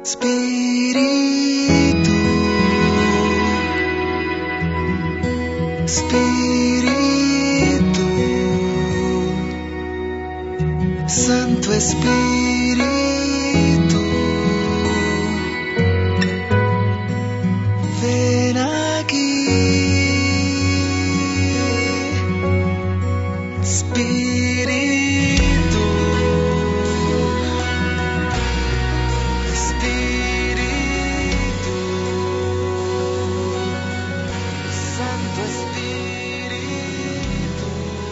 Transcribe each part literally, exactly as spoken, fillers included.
Espíritu, Espíritu, Santo Espíritu, ven aquí. Espíritu, Espíritu, Santo Espíritu.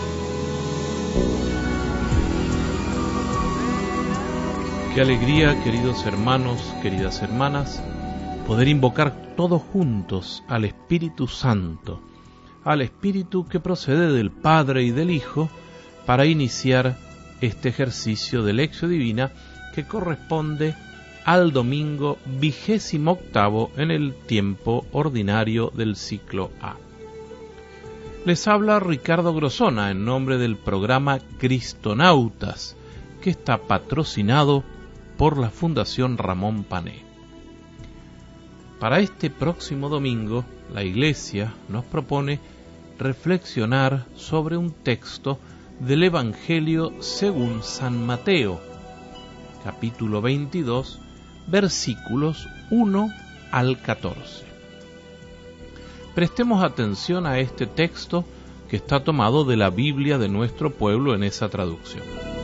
Qué alegría, queridos hermanos, queridas hermanas, poder invocar todos juntos al Espíritu Santo, al Espíritu que procede del Padre y del Hijo, para iniciar este ejercicio de Lectio Divina que corresponde al domingo vigésimo octavo en el tiempo ordinario del ciclo A. Les habla Ricardo Grosona en nombre del programa Cristonautas, que está patrocinado por la Fundación Ramón Pané. Para este próximo domingo, la Iglesia nos propone reflexionar sobre un texto del Evangelio según San Mateo, capítulo veintidós, versículos uno al catorce. Prestemos atención a este texto que está tomado de la Biblia de nuestro pueblo en esa traducción.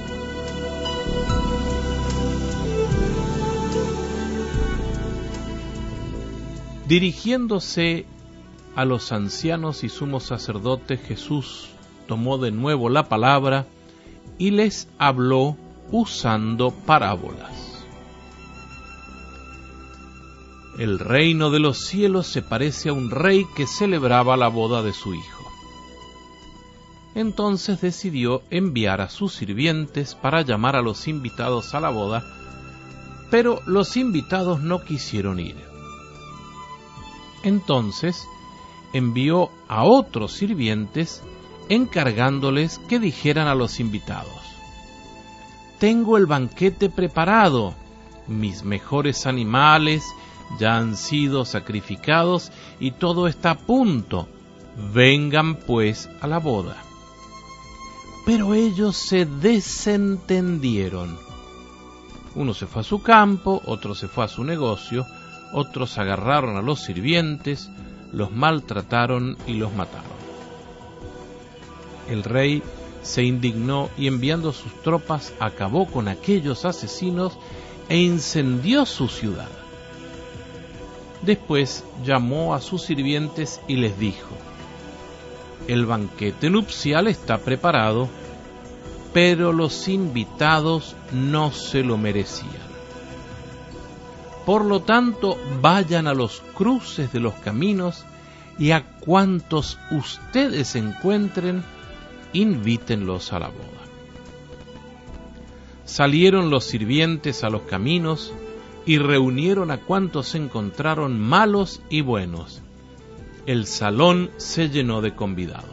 Dirigiéndose a los ancianos y sumos sacerdotes, Jesús tomó de nuevo la palabra y les habló usando parábolas. El reino de los cielos se parece a un rey que celebraba la boda de su hijo. Entonces decidió enviar a sus sirvientes para llamar a los invitados a la boda, pero los invitados no quisieron ir. Entonces envió a otros sirvientes encargándoles que dijeran a los invitados: «Tengo el banquete preparado, mis mejores animales ya han sido sacrificados y todo está a punto, vengan pues a la boda». Pero ellos se desentendieron. Uno se fue a su campo, otro se fue a su negocio, otros agarraron a los sirvientes, los maltrataron y los mataron. El rey se indignó y enviando sus tropas acabó con aquellos asesinos e incendió su ciudad. Después llamó a sus sirvientes y les dijo: «El banquete nupcial está preparado, pero los invitados no se lo merecían. Por lo tanto, vayan a los cruces de los caminos y a cuantos ustedes encuentren, invítenlos a la boda». Salieron los sirvientes a los caminos y reunieron a cuantos encontraron, malos y buenos. El salón se llenó de convidados.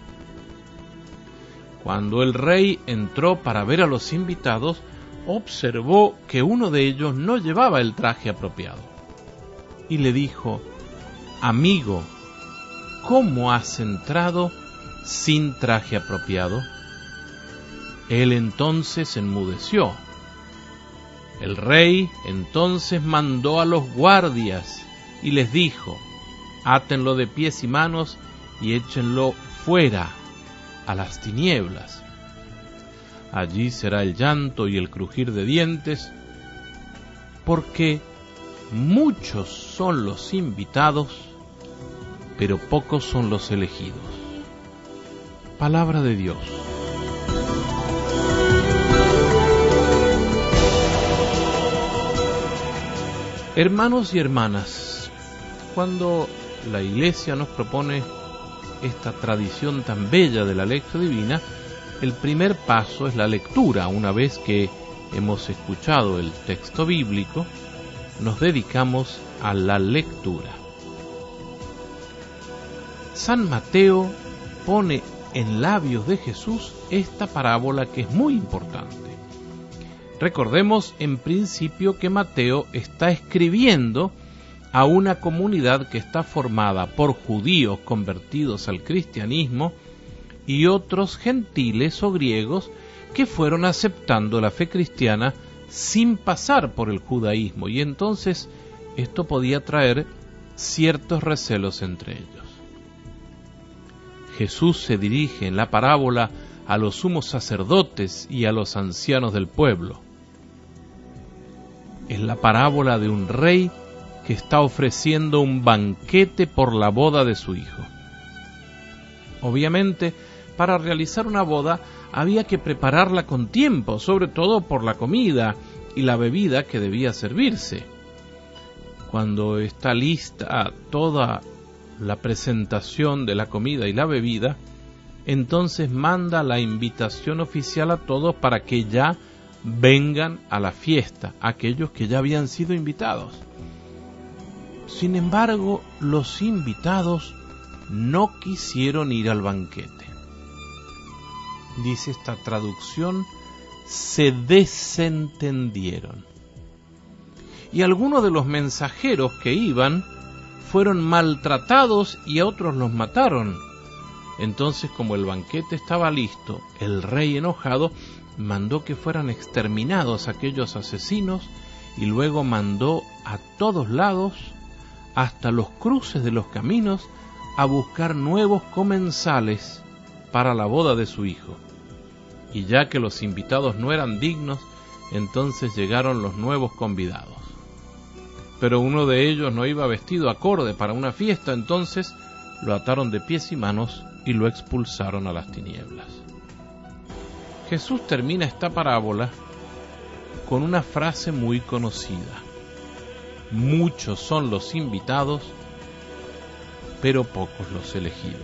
Cuando el rey entró para ver a los invitados, observó que uno de ellos no llevaba el traje apropiado. Y le dijo: «Amigo, ¿cómo has entrado sin traje apropiado?». Él entonces enmudeció. El rey entonces mandó a los guardias y les dijo: «Átenlo de pies y manos y échenlo fuera a las tinieblas. Allí será el llanto y el crujir de dientes, porque muchos son los invitados, pero pocos son los elegidos». Palabra de Dios. Hermanos y hermanas, cuando la Iglesia nos propone esta tradición tan bella de la Lectio Divina, el primer paso es la lectura. Una vez que hemos escuchado el texto bíblico, nos dedicamos a la lectura. San Mateo pone en labios de Jesús esta parábola que es muy importante. Recordemos en principio que Mateo está escribiendo a una comunidad que está formada por judíos convertidos al cristianismo y otros gentiles o griegos que fueron aceptando la fe cristiana sin pasar por el judaísmo, y entonces esto podía traer ciertos recelos entre ellos. Jesús se dirige en la parábola a los sumos sacerdotes y a los ancianos del pueblo. Es la parábola de un rey que está ofreciendo un banquete por la boda de su hijo. Obviamente, para realizar una boda había que prepararla con tiempo, sobre todo por la comida y la bebida que debía servirse. Cuando está lista toda la presentación de la comida y la bebida, entonces manda la invitación oficial a todos para que ya vengan a la fiesta, aquellos que ya habían sido invitados. Sin embargo, los invitados no quisieron ir al banquete. Dice esta traducción, se desentendieron. Y algunos de los mensajeros que iban fueron maltratados y a otros los mataron. Entonces, como el banquete estaba listo, el rey enojado mandó que fueran exterminados aquellos asesinos y luego mandó a todos lados, hasta los cruces de los caminos, a buscar nuevos comensales para la boda de su hijo. Y ya que los invitados no eran dignos, entonces llegaron los nuevos convidados. Pero uno de ellos no iba vestido acorde para una fiesta, entonces lo ataron de pies y manos y lo expulsaron a las tinieblas. Jesús termina esta parábola con una frase muy conocida. Muchos son los invitados, pero pocos los elegidos.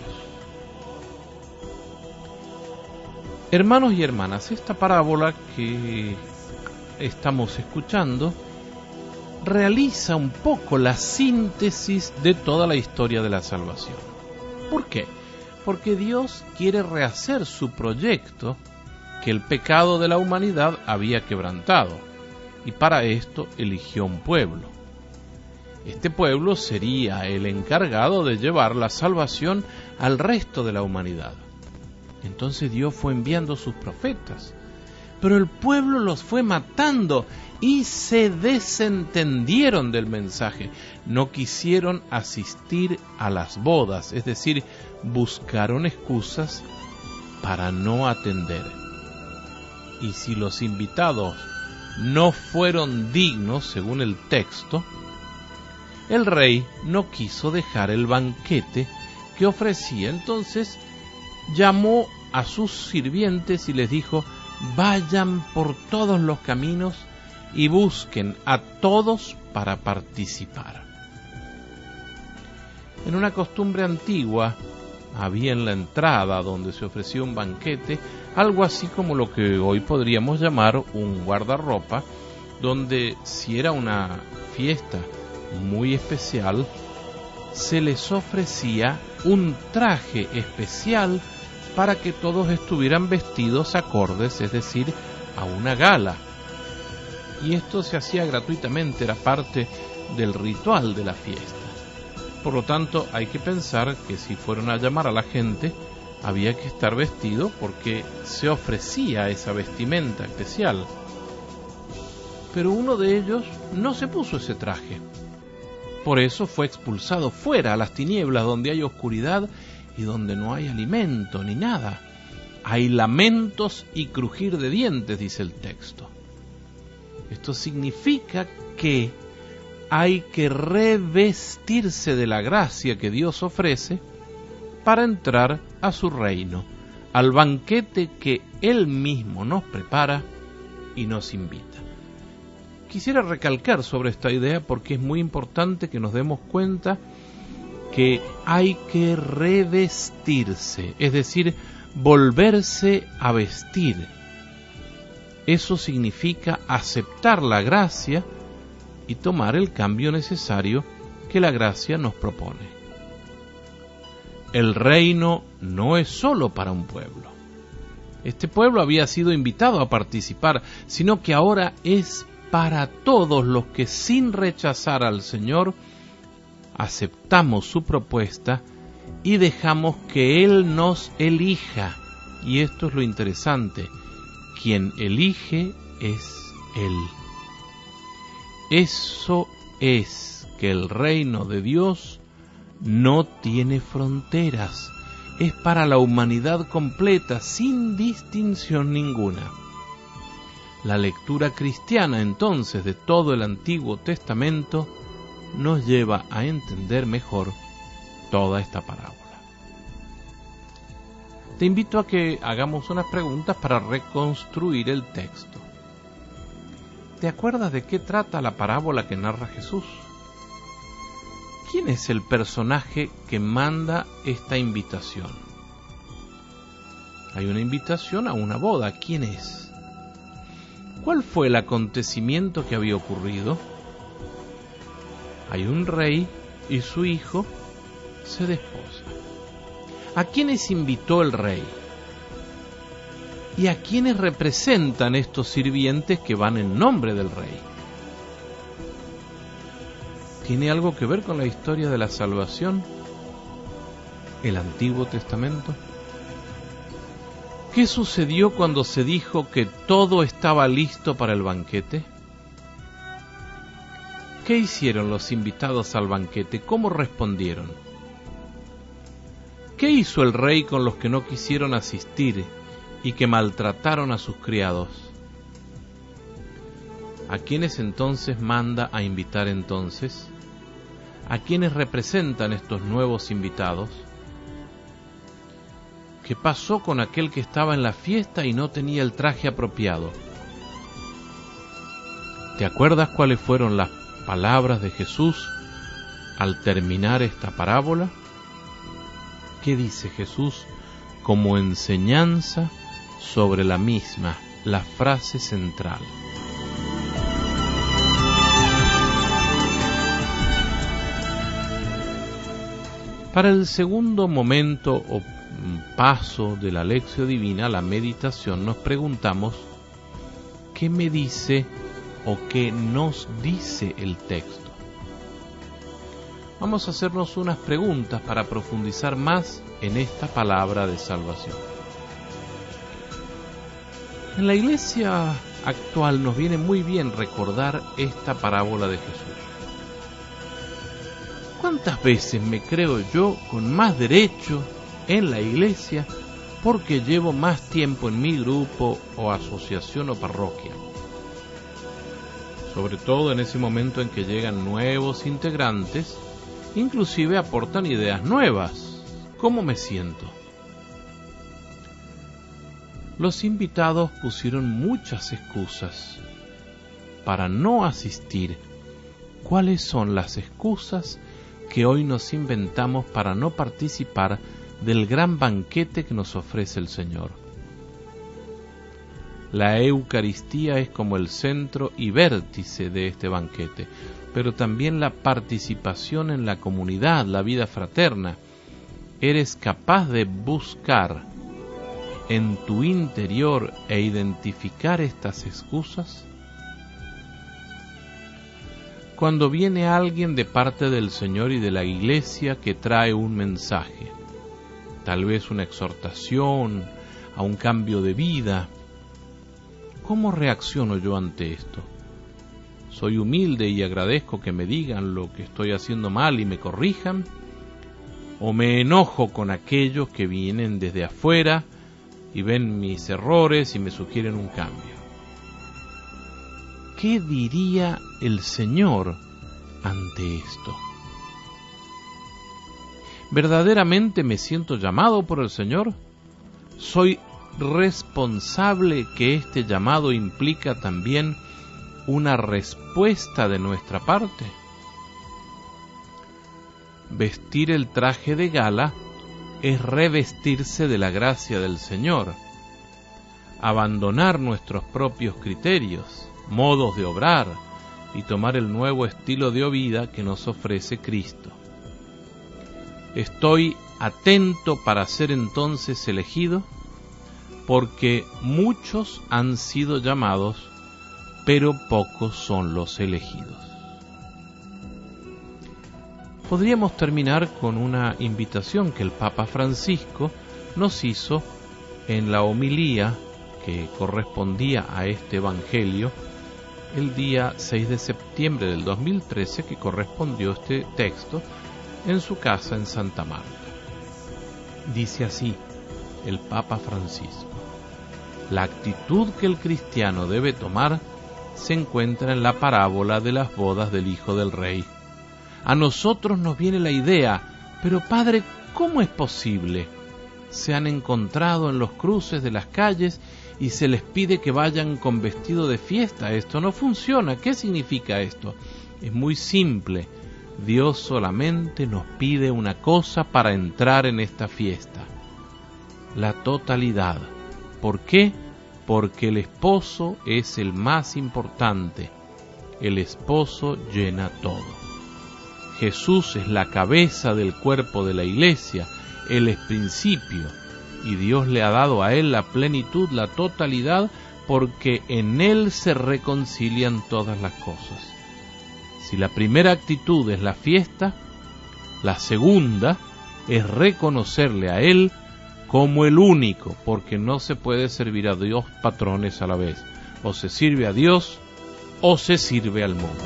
Hermanos y hermanas, esta parábola que estamos escuchando realiza un poco la síntesis de toda la historia de la salvación. ¿Por qué? Porque Dios quiere rehacer su proyecto que el pecado de la humanidad había quebrantado, y para esto eligió un pueblo. Este pueblo sería el encargado de llevar la salvación al resto de la humanidad. Entonces Dios fue enviando sus profetas, pero el pueblo los fue matando y se desentendieron del mensaje. No quisieron asistir a las bodas, es decir, buscaron excusas para no atender. Y si los invitados no fueron dignos, según el texto, el rey no quiso dejar el banquete que ofrecía. Entonces llamó a sus sirvientes y les dijo: vayan por todos los caminos y busquen a todos para participar. En una costumbre antigua había en la entrada donde se ofrecía un banquete algo así como lo que hoy podríamos llamar un guardarropa, donde si era una fiesta muy especial, se les ofrecía un traje especial para que todos estuvieran vestidos acordes, es decir, a una gala. Y esto se hacía gratuitamente, era parte del ritual de la fiesta. Por lo tanto, hay que pensar que si fueron a llamar a la gente, había que estar vestido porque se ofrecía esa vestimenta especial. Pero uno de ellos no se puso ese traje. Por eso fue expulsado fuera, a las tinieblas, donde hay oscuridad y donde no hay alimento ni nada. Hay lamentos y crujir de dientes, dice el texto. Esto significa que hay que revestirse de la gracia que Dios ofrece para entrar a su reino, al banquete que Él mismo nos prepara y nos invita. Quisiera recalcar sobre esta idea porque es muy importante que nos demos cuenta que hay que revestirse, es decir, volverse a vestir. Eso significa aceptar la gracia y tomar el cambio necesario que la gracia nos propone. El reino no es solo para un pueblo. Este pueblo había sido invitado a participar, sino que ahora es para todos los que, sin rechazar al Señor, aceptamos su propuesta y dejamos que Él nos elija. Y esto es lo interesante, quien elige es Él. Eso es que el reino de Dios no tiene fronteras, es para la humanidad completa, sin distinción ninguna. La lectura cristiana entonces de todo el Antiguo Testamento nos lleva a entender mejor toda esta parábola. Te invito a que hagamos unas preguntas para reconstruir el texto. ¿Te acuerdas de qué trata la parábola que narra Jesús? ¿Quién es el personaje que manda esta invitación? Hay una invitación a una boda. ¿Quién es? ¿Cuál fue el acontecimiento que había ocurrido? Hay un rey y su hijo se desposan. ¿A quiénes invitó el rey? ¿Y a quiénes representan estos sirvientes que van en nombre del rey? ¿Tiene algo que ver con la historia de la salvación? ¿El Antiguo Testamento? ¿Qué sucedió cuando se dijo que todo estaba listo para el banquete? ¿Qué hicieron los invitados al banquete? ¿Cómo respondieron? ¿Qué hizo el rey con los que no quisieron asistir y que maltrataron a sus criados? ¿A quiénes entonces manda a invitar entonces? ¿A quiénes representan estos nuevos invitados? ¿Qué pasó con aquel que estaba en la fiesta y no tenía el traje apropiado? ¿Te acuerdas cuáles fueron las palabras de Jesús al terminar esta parábola? ¿Qué dice Jesús como enseñanza sobre la misma, la frase central? Para el segundo momento o paso de la lección divina, la meditación, nos preguntamos ¿qué me dice o qué nos dice el texto? Vamos a hacernos unas preguntas para profundizar más en esta palabra de salvación. En la iglesia actual nos viene muy bien recordar esta parábola de Jesús. ¿Cuántas veces me creo yo con más derecho en la iglesia porque llevo más tiempo en mi grupo o asociación o parroquia? Sobre todo en ese momento en que llegan nuevos integrantes, inclusive aportan ideas nuevas. ¿Cómo me siento? Los invitados pusieron muchas excusas para no asistir. ¿Cuáles son las excusas que hoy nos inventamos para no participar del gran banquete que nos ofrece el Señor? La Eucaristía es como el centro y vértice de este banquete, pero también la participación en la comunidad, la vida fraterna. ¿Eres capaz de buscar en tu interior e identificar estas excusas? Cuando viene alguien de parte del Señor y de la Iglesia que trae un mensaje, tal vez una exhortación a un cambio de vida, ¿cómo reacciono yo ante esto? ¿Soy humilde y agradezco que me digan lo que estoy haciendo mal y me corrijan? ¿O me enojo con aquellos que vienen desde afuera y ven mis errores y me sugieren un cambio? ¿Qué diría el Señor ante esto? ¿Verdaderamente me siento llamado por el Señor? ¿Soy responsable que este llamado implica también una respuesta de nuestra parte? Vestir el traje de gala es revestirse de la gracia del Señor, abandonar nuestros propios criterios, modos de obrar y tomar el nuevo estilo de vida que nos ofrece Cristo. ¿Estoy atento para ser entonces elegido? porque muchos han sido llamados, pero pocos son los elegidos. Podríamos terminar con una invitación que el Papa Francisco nos hizo en la homilía que correspondía a este Evangelio el día seis de septiembre del dos mil trece, que correspondió este texto en su casa en Santa Marta. Dice así el Papa Francisco: la actitud que el cristiano debe tomar se encuentra en la parábola de las bodas del Hijo del Rey. A nosotros nos viene la idea, pero Padre, ¿cómo es posible? Se han encontrado en los cruces de las calles y se les pide que vayan con vestido de fiesta. Esto no funciona. ¿Qué significa esto? Es muy simple. Dios solamente nos pide una cosa para entrar en esta fiesta: la totalidad. ¿Por qué? Porque el esposo es el más importante. El esposo llena todo. Jesús es la cabeza del cuerpo de la Iglesia. Él es principio, y Dios le ha dado a Él la plenitud, la totalidad, porque en Él se reconcilian todas las cosas. Si la primera actitud es la fiesta, la segunda es reconocerle a Él como el único, porque no se puede servir a Dios patrones a la vez. O se sirve a Dios o se sirve al mundo.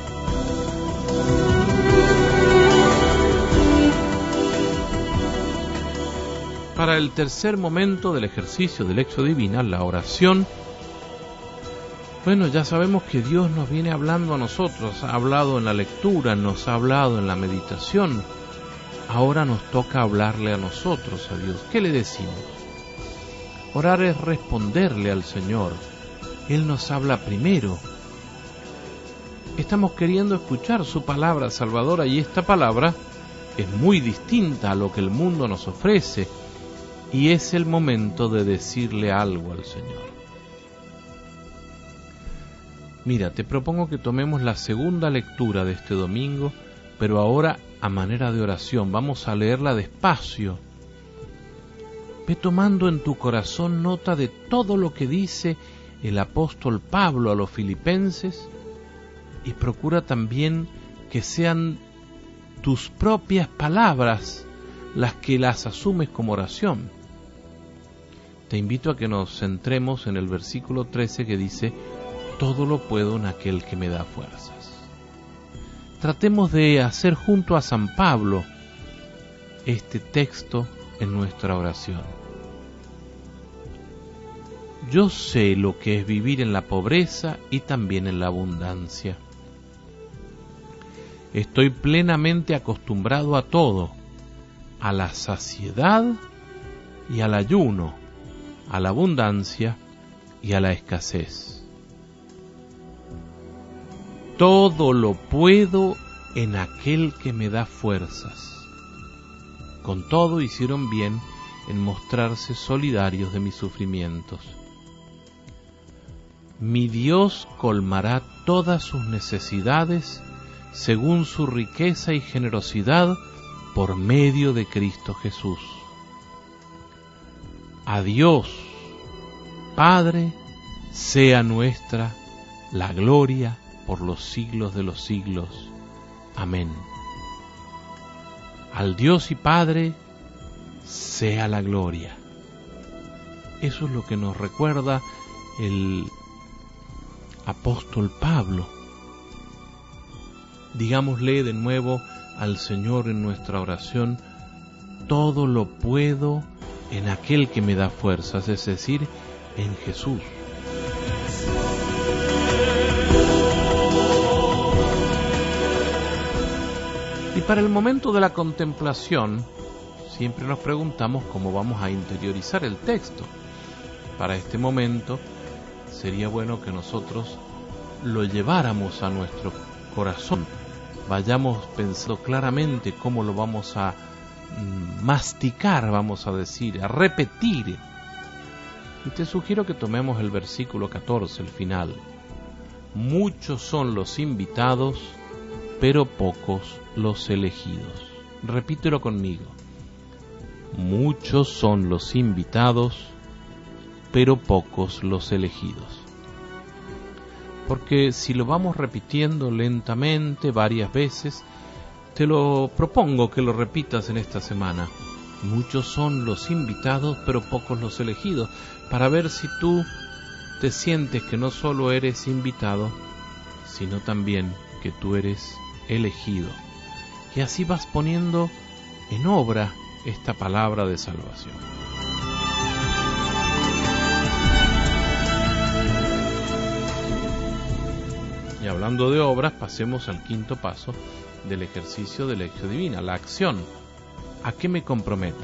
Para el tercer momento del ejercicio de Lectio Divina, la oración, bueno, ya sabemos que Dios nos viene hablando a nosotros, ha hablado en la lectura, nos ha hablado en la meditación. Ahora nos toca hablarle a nosotros, a Dios. ¿Qué le decimos? Orar es responderle al Señor. Él nos habla primero. Estamos queriendo escuchar su palabra salvadora, y esta palabra es muy distinta a lo que el mundo nos ofrece. Y es el momento de decirle algo al Señor. Mira, te propongo que tomemos la segunda lectura de este domingo, pero ahora a manera de oración. Vamos a leerla despacio. Ve tomando en tu corazón nota de todo lo que dice el apóstol Pablo a los filipenses, y procura también que sean tus propias palabras las que las asumes como oración. Te invito a que nos centremos en el versículo trece, que dice: todo lo puedo en aquel que me da fuerzas. Tratemos de hacer junto a San Pablo este texto en nuestra oración. Yo sé lo que es vivir en la pobreza y también en la abundancia. Estoy plenamente acostumbrado a todo, a la saciedad y al ayuno, a la abundancia y a la escasez. Todo lo puedo en aquel que me da fuerzas. Con todo hicieron bien en mostrarse solidarios de mis sufrimientos. Mi Dios colmará todas sus necesidades según su riqueza y generosidad por medio de Cristo Jesús. A Dios, Padre, sea nuestra la gloria por los siglos de los siglos. Amén. Al Dios y Padre sea la gloria. Eso es lo que nos recuerda el apóstol Pablo. Digámosle de nuevo al Señor en nuestra oración: todo lo puedo en aquel que me da fuerzas, es decir, en Jesús. Y para el momento de la contemplación, siempre nos preguntamos cómo vamos a interiorizar el texto. Para este momento, sería bueno que nosotros lo lleváramos a nuestro corazón, vayamos pensando claramente cómo lo vamos a masticar, vamos a decir, a repetir. Y te sugiero que tomemos el versículo catorce, el final. Muchos son los invitados, pero pocos los elegidos. Repítelo conmigo. Muchos son los invitados, pero pocos los elegidos. Porque si lo vamos repitiendo lentamente varias veces, te lo propongo que lo repitas en esta semana. Muchos son los invitados, pero pocos los elegidos, para ver si tú te sientes que no solo eres invitado, sino también que tú eres elegido. Y así vas poniendo en obra esta palabra de salvación. Y hablando de obras, pasemos al quinto paso del ejercicio de elección divina, la acción. ¿A qué me comprometo?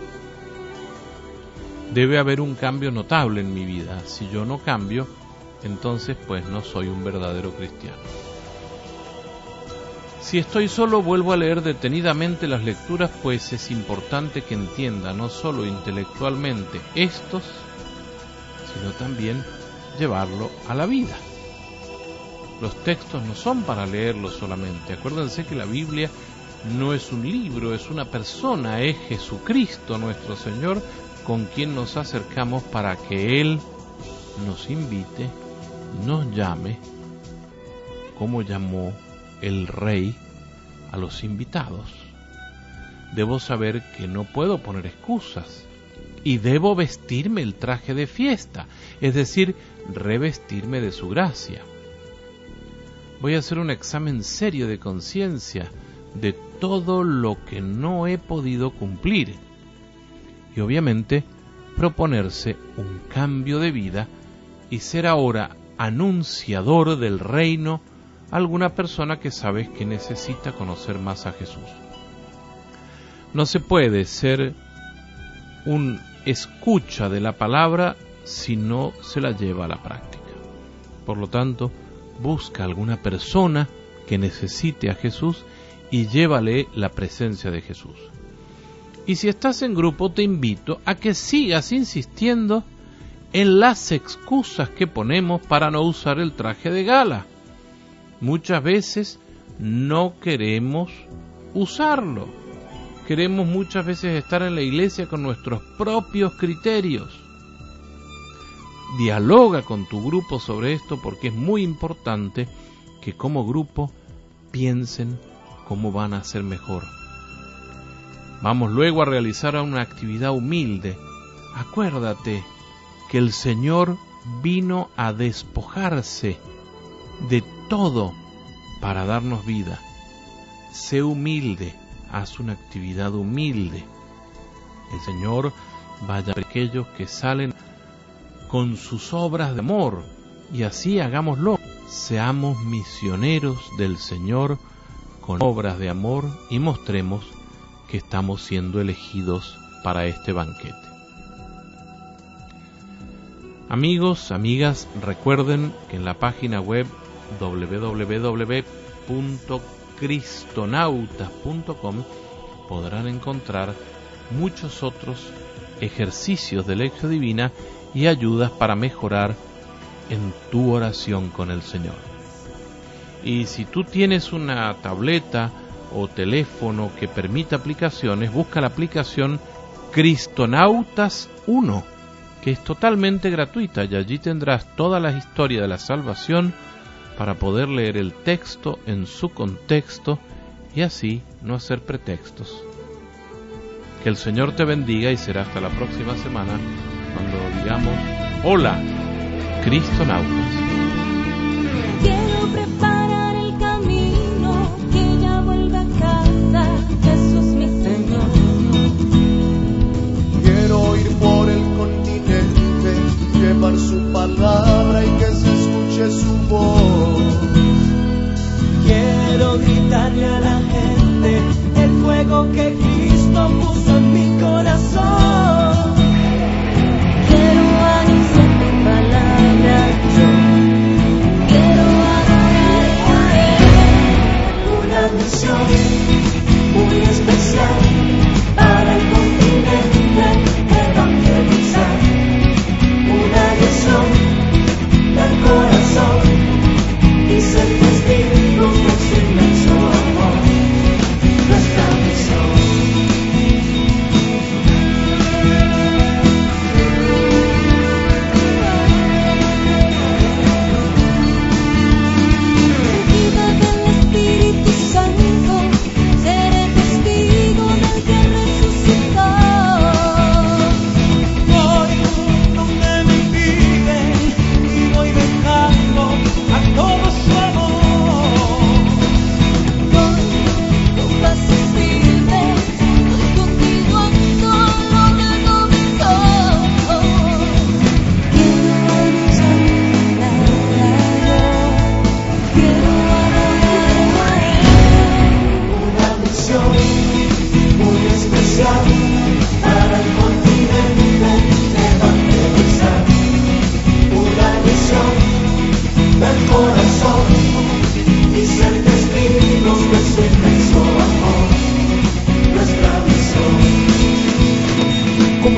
Debe haber un cambio notable en mi vida. Si yo no cambio, entonces pues no soy un verdadero cristiano. Si estoy solo, vuelvo a leer detenidamente las lecturas, pues es importante que entienda no solo intelectualmente estos, sino también llevarlo a la vida. Los textos no son para leerlos solamente. Acuérdense que la Biblia no es un libro, es una persona, es Jesucristo nuestro Señor, con quien nos acercamos para que Él nos invite, nos llame, como llamó el Rey a los invitados. Debo saber que no puedo poner excusas y debo vestirme el traje de fiesta, es decir, revestirme de su gracia. Voy a hacer un examen serio de conciencia de todo lo que no he podido cumplir y obviamente proponerse un cambio de vida y ser ahora anunciador del reino a alguna persona que sabes que necesita conocer más a Jesús. No se puede ser un escucha de la palabra si no se la lleva a la práctica. Por lo tanto, busca alguna persona que necesite a Jesús y llévale la presencia de Jesús. Y si estás en grupo, te invito a que sigas insistiendo en las excusas que ponemos para no usar el traje de gala. Muchas veces no queremos usarlo. Queremos muchas veces estar en la iglesia con nuestros propios criterios. Dialoga con tu grupo sobre esto porque es muy importante que como grupo piensen cómo van a ser mejor. Vamos luego a realizar una actividad humilde. Acuérdate que el Señor vino a despojarse de todo para darnos vida. Sé humilde, haz una actividad humilde. El Señor vaya a aquellos que salen con sus obras de amor, y así hagámoslo. Seamos misioneros del Señor con obras de amor y mostremos que estamos siendo elegidos para este banquete. Amigos, amigas, recuerden que en la página web doble u doble u doble u punto cristonautas punto com podrán encontrar muchos otros ejercicios de lección divina y ayudas para mejorar en tu oración con el Señor. Y si tú tienes una tableta o teléfono que permita aplicaciones, busca la aplicación Cristonautas uno, que es totalmente gratuita, y allí tendrás toda la historia de la salvación para poder leer el texto en su contexto y así no hacer pretextos. Que el Señor te bendiga y será hasta la próxima semana cuando digamos hola, Cristonautas. Quiero preparar el camino, que ya vuelva a casa, Jesús mi Señor. Quiero ir por el continente, llevar su palabra y que se escuche su voz. Quiero gritarle a la gente el fuego que Cristo puso en mi corazón. Quiero anunciar tu palabra, yo quiero adorar a Él. Una misión muy especial para el continente, evangelizar. Una visión del corazón y ser testigos de su inmenso amor. Nuestra misión.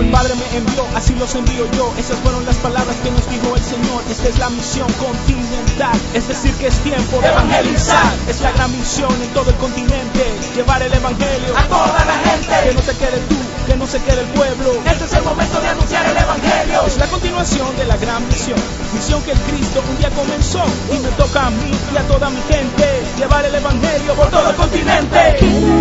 el Padre me envió, así los envío yo. Esas fueron las palabras que nos dijo el Señor. Esta es la misión continental, es decir que es tiempo de evangelizar. Es la gran misión en todo el continente, llevar el evangelio a toda la gente. Que no te quede tú, que no se quede el pueblo. Este es el momento de anunciar el evangelio. Es la continuación de la gran misión, misión que el Cristo un día comenzó. Y me toca a mí y a toda mi gente llevar el evangelio por todo el continente.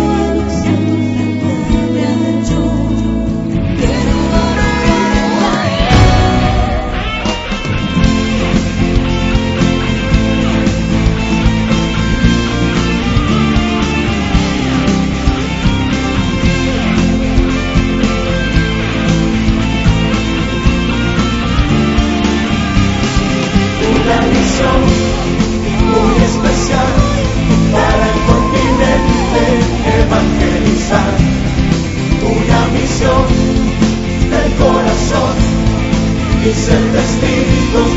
Muy especial para el continente, evangelizar, una misión del corazón y ser testigos